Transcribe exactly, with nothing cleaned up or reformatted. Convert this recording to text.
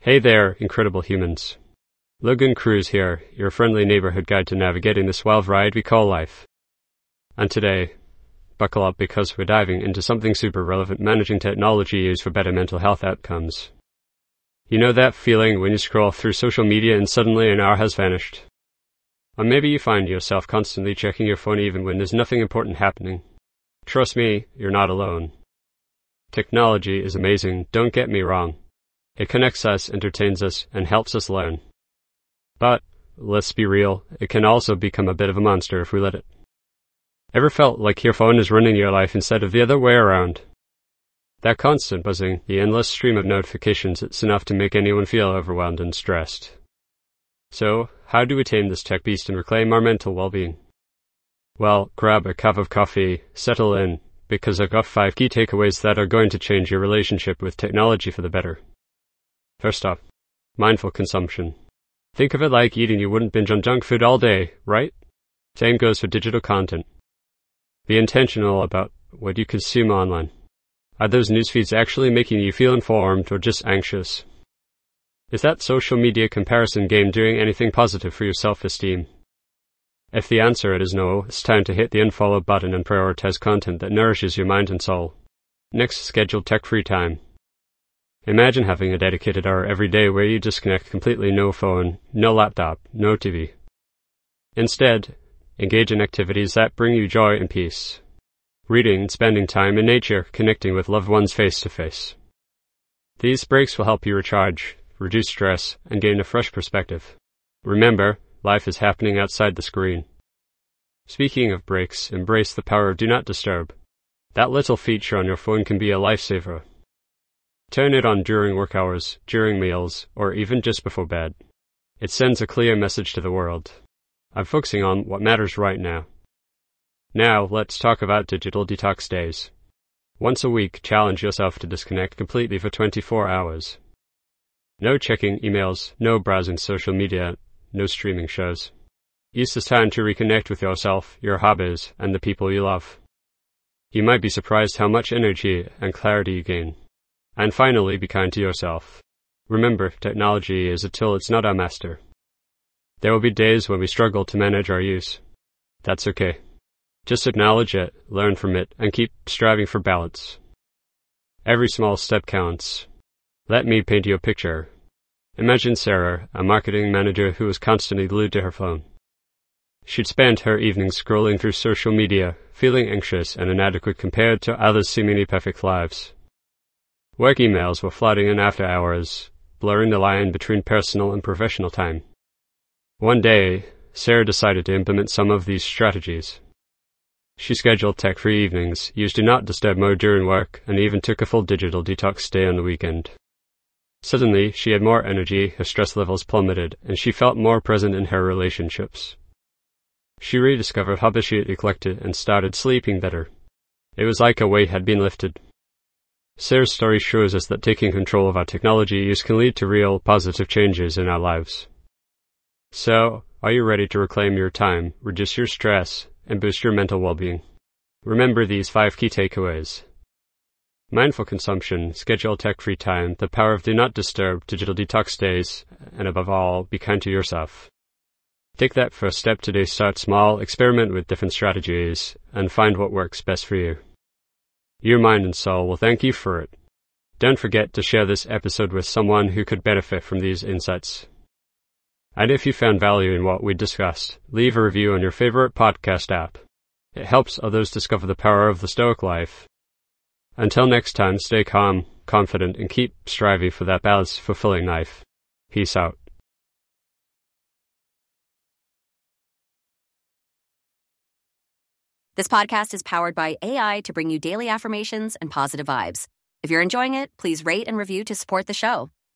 Hey there, incredible humans. Logan Cruz here, your friendly neighborhood guide to navigating this wild ride we call life. And today, buckle up because we're diving into something super relevant: managing technology used for better mental health outcomes. You know that feeling when you scroll through social media and suddenly an hour has vanished? Or maybe you find yourself constantly checking your phone even when there's nothing important happening. Trust me, you're not alone. Technology is amazing, don't get me wrong. It connects us, entertains us, and helps us learn. But, let's be real, it can also become a bit of a monster if we let it. Ever felt like your phone is running your life instead of the other way around? That constant buzzing, the endless stream of notifications, it's enough to make anyone feel overwhelmed and stressed. So, how do we tame this tech beast and reclaim our mental well-being? Well, grab a cup of coffee, settle in, because I've got five key takeaways that are going to change your relationship with technology for the better. First off, mindful consumption. Think of it like eating. You wouldn't binge on junk food all day, right? Same goes for digital content. Be intentional about what you consume online. Are those news feeds actually making you feel informed or just anxious? Is that social media comparison game doing anything positive for your self-esteem? If the answer is no, it's time to hit the unfollow button and prioritize content that nourishes your mind and soul. Next, schedule tech-free time. Imagine having a dedicated hour every day where you disconnect completely: no phone, no laptop, no T V. Instead, engage in activities that bring you joy and peace. Reading, spending time in nature, connecting with loved ones face-to-face. These breaks will help you recharge, reduce stress, and gain a fresh perspective. Remember, life is happening outside the screen. Speaking of breaks, embrace the power of Do Not Disturb. That little feature on your phone can be a lifesaver. Turn it on during work hours, during meals, or even just before bed. It sends a clear message to the world. I'm focusing on what matters right now. Now, let's talk about digital detox days. Once a week, challenge yourself to disconnect completely for twenty-four hours. No checking emails, no browsing social media, no streaming shows. Use this time to reconnect with yourself, your hobbies, and the people you love. You might be surprised how much energy and clarity you gain. And finally, be kind to yourself. Remember, technology is a tool, it's not our master. There will be days when we struggle to manage our use. That's okay. Just acknowledge it, learn from it, and keep striving for balance. Every small step counts. Let me paint you a picture. Imagine Sarah, a marketing manager who was constantly glued to her phone. She'd spend her evenings scrolling through social media, feeling anxious and inadequate compared to others' seemingly perfect lives. Work emails were flooding in after hours, blurring the line between personal and professional time. One day, Sarah decided to implement some of these strategies. She scheduled tech-free evenings, used Do Not Disturb mode during work, and even took a full digital detox day on the weekend. Suddenly, she had more energy, her stress levels plummeted, and she felt more present in her relationships. She rediscovered hobbies she had neglected and started sleeping better. It was like a weight had been lifted. Sarah's story shows us that taking control of our technology use can lead to real, positive changes in our lives. So, are you ready to reclaim your time, reduce your stress, and boost your mental well-being? Remember these five key takeaways. Mindful consumption, schedule tech-free time, the power of Do Not Disturb, digital detox days, and above all, be kind to yourself. Take that first step today. Start small, experiment with different strategies, and find what works best for you. Your mind and soul will thank you for it. Don't forget to share this episode with someone who could benefit from these insights. And if you found value in what we discussed, leave a review on your favorite podcast app. It helps others discover the power of the Stoic life. Until next time, stay calm, confident, and keep striving for that balanced, fulfilling life. Peace out. This podcast is powered by A I to bring you daily affirmations and positive vibes. If you're enjoying it, please rate and review to support the show.